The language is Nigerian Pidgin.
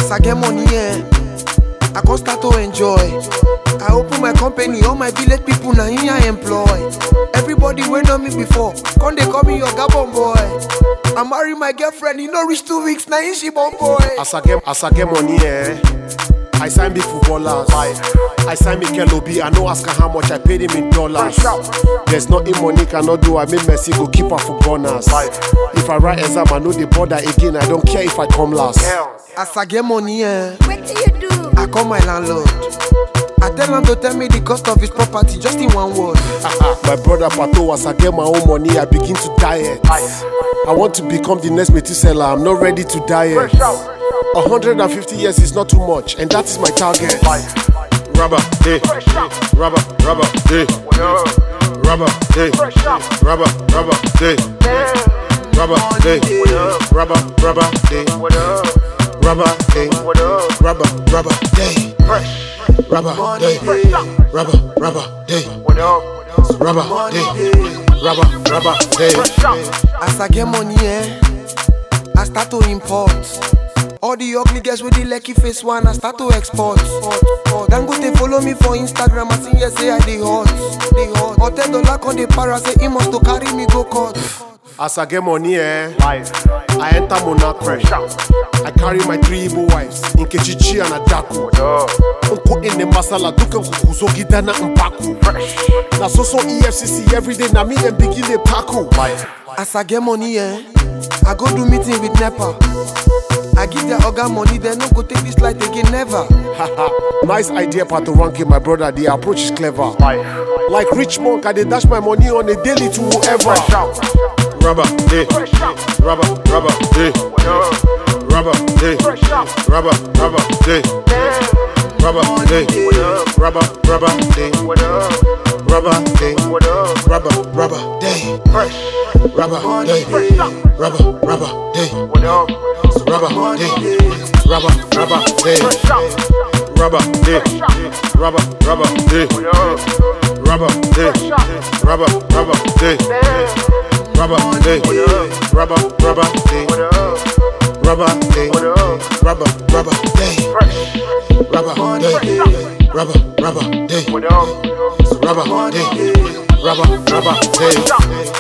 As I get money, I can start to enjoy. I open my company, all my village people now here I employ. Everybody wey know me before, come they call me your Gabon boy. I marry my girlfriend, you know reach 2 weeks, now she born boy. As I get money, I sign big footballers. I sign Mikel Obi, I no ask her how much I paid him in dollars. There's nothing money cannot do, I make Messi go keep her for bonus. If I write exam, I know the border again, I don't care if I come last. As I get money, What do you do? I call my landlord. I tell him to tell me the cost of his property just in one word. My brother Pato, as I get my own money, I begin to diet. I want to become the next Methuselah, I'm not ready to diet. 150 years is not too much, and that is my target. Rubber, hey, rubber, hey, rubber, hey, rubber, hey, rubber, hey, rubber, hey, rubber, hey, rubber, hey, rubber, day, rubber, day, rubber, day. As I get money, I start to import. All the ugly girls with the lucky face one, I start to export. Dangote follow me for Instagram, I sing yes, say I dey hot. $10 on the para, say he must to carry me go court. As I get money, I enter Monaco. I carry my 3 Igbo wives, Nkechichi and Adaku. Unko in the masala, duka kukuzogi dana mpaku. Na so EFCC every day, na me them begin the paku. As I get money, I go do meeting with NEPA. I give their organ money, they no go take this light again, never. Nice idea, Pato Ranking, my brother. The approach is clever. Like rich monk, I dey dash my money on a daily to whoever. Rubber, hey, rubber, hey, rubber, hey, rubber, hey, rubber, hey, rubber, hey, rubber, hey, rubber, day, rubber, day, rubber, day, rubber, day, rubber, day, rubber, day, rubber, day, rubber, day, rubber, day. Rubber, day, rubber, day, rubber, day, rubber, day, rubber, day, rubber, day, rubber, day, rubber, day.